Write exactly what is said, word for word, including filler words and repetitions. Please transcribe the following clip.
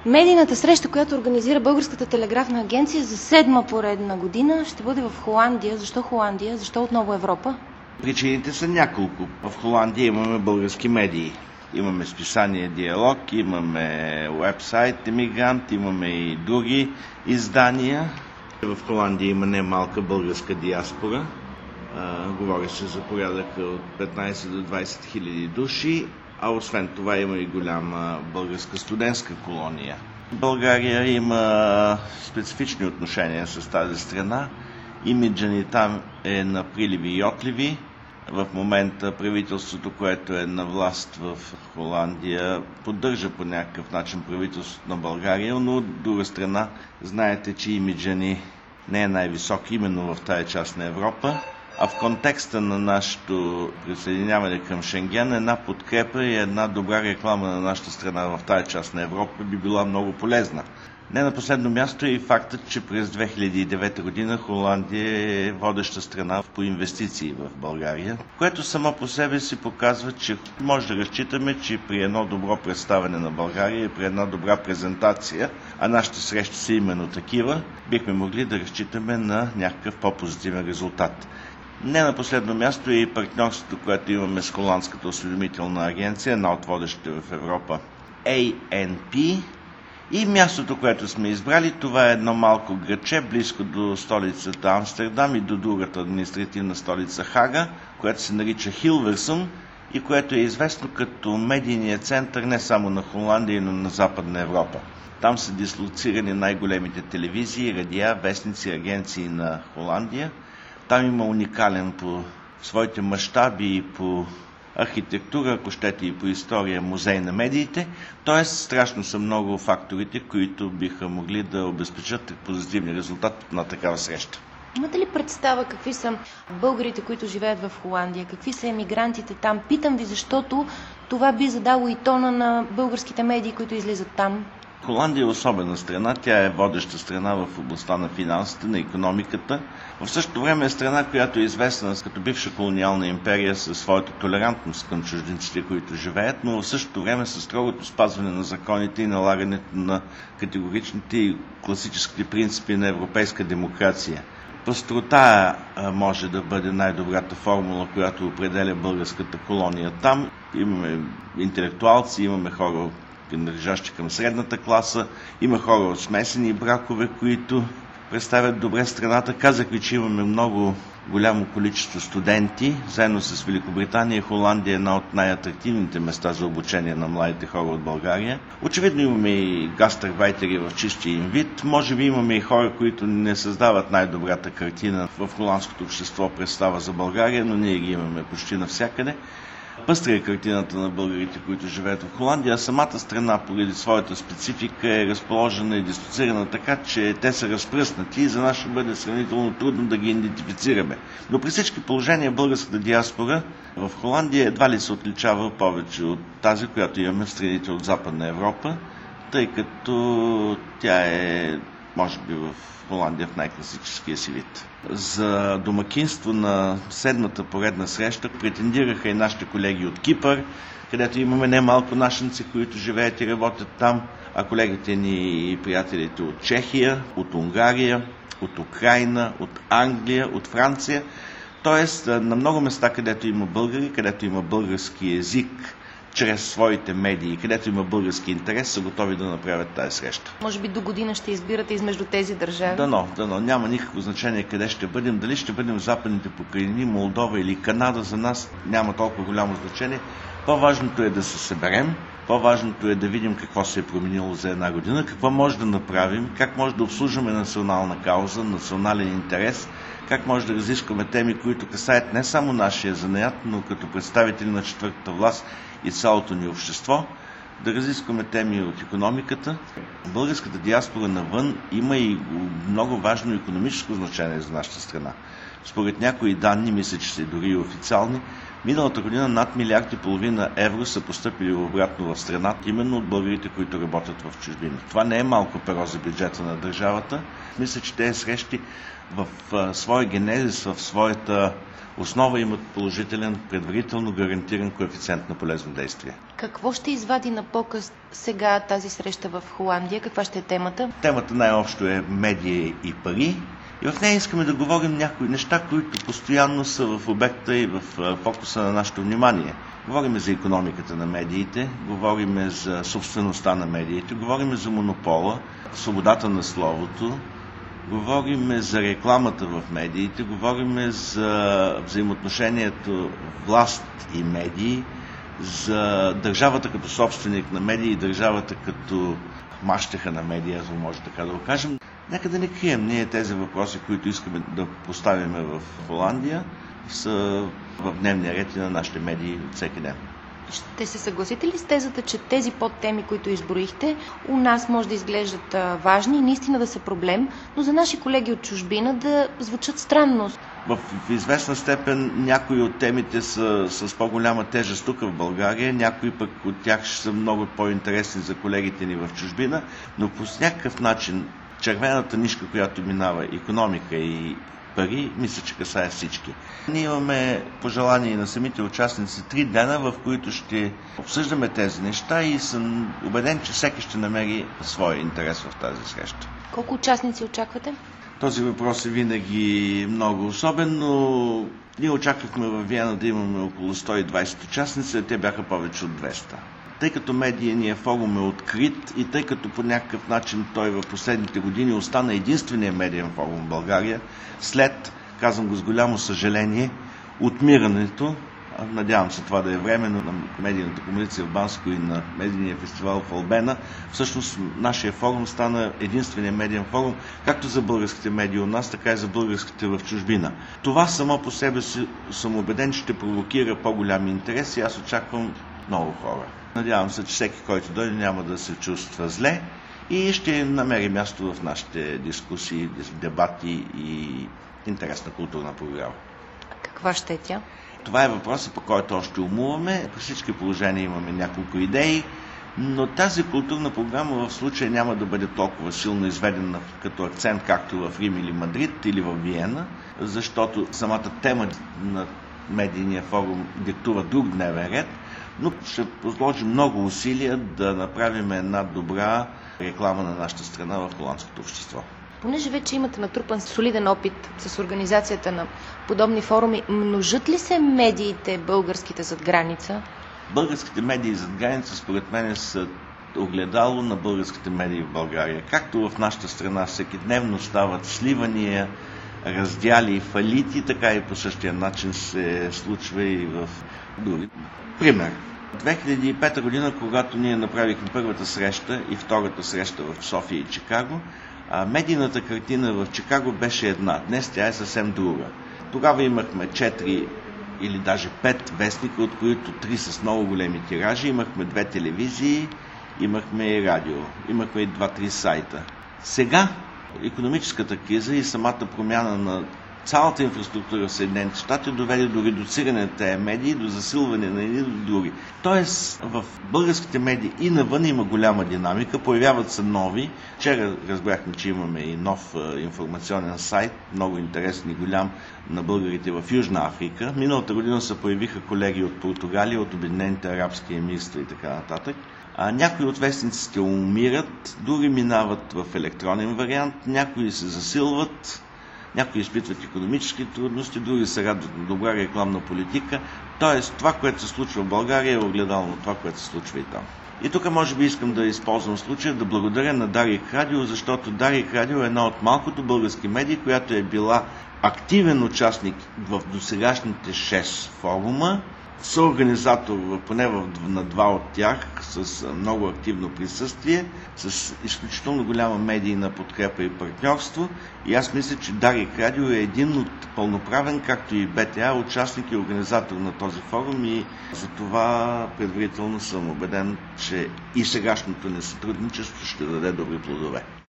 Медийната среща, която организира Българската телеграфна агенция за седма поредна година, ще бъде в Холандия. Защо Холандия? Защо отново Европа? Причините са няколко. В Холандия имаме български медии. Имаме списание Диалог, имаме уебсайт Емигрант, имаме и други издания. В Холандия има немалка българска диаспора. А, говори се за порядъка от петнайсет до двайсет хиляди души, а освен това има и голяма българска студентска колония. България има специфични отношения с тази страна. Имиджът ни там е на приливи и отливи. В момента правителството, което е на власт в Холандия, поддържа по някакъв начин правителството на България, но от друга страна знаете, че имиджът ни не е най-висок именно в тази част на Европа. А в контекста на нашето присъединяване към Шенген, една подкрепа и една добра реклама на нашата страна в тази част на Европа би била много полезна. Не на последно място е и фактът, че през две хиляди и девета година Холандия е водеща страна по инвестиции в България, което само по себе си показва, че може да разчитаме, че при едно добро представяне на България и при една добра презентация, а нашите срещи са именно такива, бихме могли да разчитаме на някакъв по-позитивен резултат. Не на последно място е и партньорството, което имаме с Холандската осведомителна агенция, една от водещите в Европа, Ей Ен Пи. И мястото, което сме избрали, това е едно малко градче, близко до столицата Амстердам и до другата административна столица Хага, което се нарича Хилверсум и което е известно като медийният център не само на Холандия, но на Западна Европа. Там са дислоцирани най-големите телевизии, радиа, вестници, агенции на Холандия. Там има уникален по своите мащаби и по архитектура, ако щете и по история, музей на медиите. Тоест, страшно са много факторите, които биха могли да обезпечат позитивни резултати на такава среща. Имате ли представа какви са българите, които живеят в Холандия? Какви са емигрантите там? Питам ви, защото това би задало и тона на българските медии, които излизат там. Холандия е особена страна. Тя е водеща страна в областта на финансите, на икономиката. В същото време е страна, която е известна като бивша колониална империя със своята толерантност към чужденците, които живеят, но в същото време със строгото спазване на законите и налагането на категоричните и класическите принципи на европейска демокрация. Пъстрота може да бъде най-добрата формула, която определя българската колония там. Имаме интелектуалци, имаме хора, принадлежащи към средната класа, има хора от смесени бракове, които представят добре страната. Казах ви, че имаме много голямо количество студенти. Заедно с Великобритания и Холандия е една от най-атрактивните места за обучение на младите хора от България. Очевидно имаме и гастарбайтери в чистия им вид. Може би имаме и хора, които не създават най-добрата картина в холандското общество представа за България, но ние ги имаме почти навсякъде. Пъстра е картината на българите, които живеят в Холандия, а самата страна, поради своята специфика, е разположена и дислоцирана така, че те са разпръснати и за нас ще бъде сравнително трудно да ги идентифицираме. Но при всички положения българската диаспора в Холандия едва ли се отличава повече от тази, която имаме в страните от Западна Европа, тъй като тя е, може би, в Холандия в най-класическия си вид. За домакинство на седмата поредна среща претендираха и нашите колеги от Кипър, където имаме немалко нашенци, които живеят и работят там, а колегите ни и приятелите от Чехия, от Унгария, от Украйна, от Англия, от Франция. Тоест, на много места, където има българи, където има български език, чрез своите медии, където има български интерес, са готови да направят тази среща. Може би до година ще избирате измежду тези държави? Дано, дано. Няма никакво значение къде ще бъдем. Дали ще бъдем в Западните покрайнини, Молдова или Канада, за нас няма толкова голямо значение. По-важното е да се съберем, по-важното е да видим какво се е променило за една година, какво може да направим, как може да обслужваме национална кауза, национален интерес, как може да разискваме теми, които касаят не само нашия занаят, но като представители на четвъртата власт и цялото ни общество, да разискваме теми от икономиката. Българската диаспора навън има и много важно икономическо значение за нашата страна. Според някои данни, мисля, че са дори и официални, Миналата година над милиард и половина евро са постъпили обратно в страната, именно от българите, които работят в чужбина. Това не е малко перо за бюджета на държавата. Мисля, че тези срещи в своя генезис, в своята основа имат положителен, предварително гарантиран коефициент на полезно действие. Какво ще извади на показ сега тази среща в Холандия? Каква ще е темата? Темата най-общо е медия и пари. И в нея искаме да говорим някои неща, които постоянно са в обекта и в фокуса на нашето внимание. Говорим за икономиката на медиите, говорим за собствеността на медиите, говорим за монопола, свободата на словото, говорим за рекламата в медиите, говорим за взаимоотношението власт и медии, за държавата като собственик на медии и държавата като мащеха на медии, ако може така да го кажем. Нека да не крием ние тези въпроси, които искаме да поставим в Холандия, са в дневния ред и на нашите медии всеки ден. Ще се съгласите ли с тезата, че тези подтеми, които изброихте, у нас може да изглеждат а, важни и наистина да са проблем, но за наши колеги от чужбина да звучат странно? В, в известна степен някои от темите са с по-голяма тежест тук в България, някои пък от тях ще са много по-интересни за колегите ни в чужбина, но по някакъв начин червената нишка, която минава икономика и пари, мисля, че касае всички. Ние имаме пожелание на самите участници три дена, в които ще обсъждаме тези неща и съм убеден, че всеки ще намери своя интерес в тази среща. Колко участници очаквате? Този въпрос е винаги много особен, но ние очаквахме във Виена да имаме около сто и двадесет участници, а те бяха повече от двеста. Тъй като медийният форум е открит и тъй като по някакъв начин той в последните години остана единствения медиен форум в България, след, казвам го с голямо съжаление, отмирането, надявам се това да е временно, на медийната комуникация в Банско и на медийния фестивал в Албена, всъщност нашия форум стана единствения медиен форум, както за българските медии у нас, така и за българските в чужбина. Това само по себе си съм убеден, че ще провокира по-голям интерес и аз очаквам много хора. Надявам се, че всеки, който дойде, няма да се чувства зле и ще намери място в нашите дискусии, дебати и интересна културна програма. Каква ще е тя? Това е въпросът, по който още умуваме. При всички положения имаме няколко идеи, но тази културна програма в случая няма да бъде толкова силно изведена като акцент, както в Рим или Мадрид или в Виена, защото самата тема на медийния форум диктува друг дневен ред, но ще положим много усилия да направим една добра реклама на нашата страна в холандското общество. Понеже вече имате натрупан солиден опит с организацията на подобни форуми, множат ли се медиите българските зад граница? Българските медии зад граница, според мен, са огледало на българските медии в България. Както в нашата страна всекидневно стават сливания, раздяли и фалити, така и по същия начин се случва и в други. Пример. две хиляди и пета година, когато ние направихме първата среща и втората среща в София и Чикаго, медийната картина в Чикаго беше една. Днес тя е съвсем друга. Тогава имахме четири или даже пет вестника, от които три с много големи тиражи. Имахме две телевизии, имахме и радио, имахме и два-три сайта. Сега икономическата криза и самата промяна на цялата инфраструктура в Съединените щати доведе до редуциране на тези медии, до засилване на едни до други. Тоест, в българските медии и навън има голяма динамика, появяват се нови. Вчера разбрахме, че имаме и нов информационен сайт, много интересен и голям, на българите в Южна Африка. Миналата година се появиха колеги от Португалия, от Обединените арабски емирства и така нататък. А някои от вестниците умират, други минават в електронен вариант, някои се засилват, някои изпитват икономически трудности, други се радват на добра рекламна политика. Тоест, това, което се случва в България, е огледално на това, което се случва и там. И тук може би искам да използвам случая да благодаря на Дарик Радио, защото Дарик Радио е една от малкото български медии, която е била активен участник в досегашните шест форума, съорганизатор поне на два от тях, с много активно присъствие, с изключително голяма медийна подкрепа и партньорство. И аз мисля, че Дарик Радио е един от пълноправен, както и БТА, участник и организатор на този форум и за това предварително съм убеден, че и сегашното ни сътрудничество ще даде добри плодове.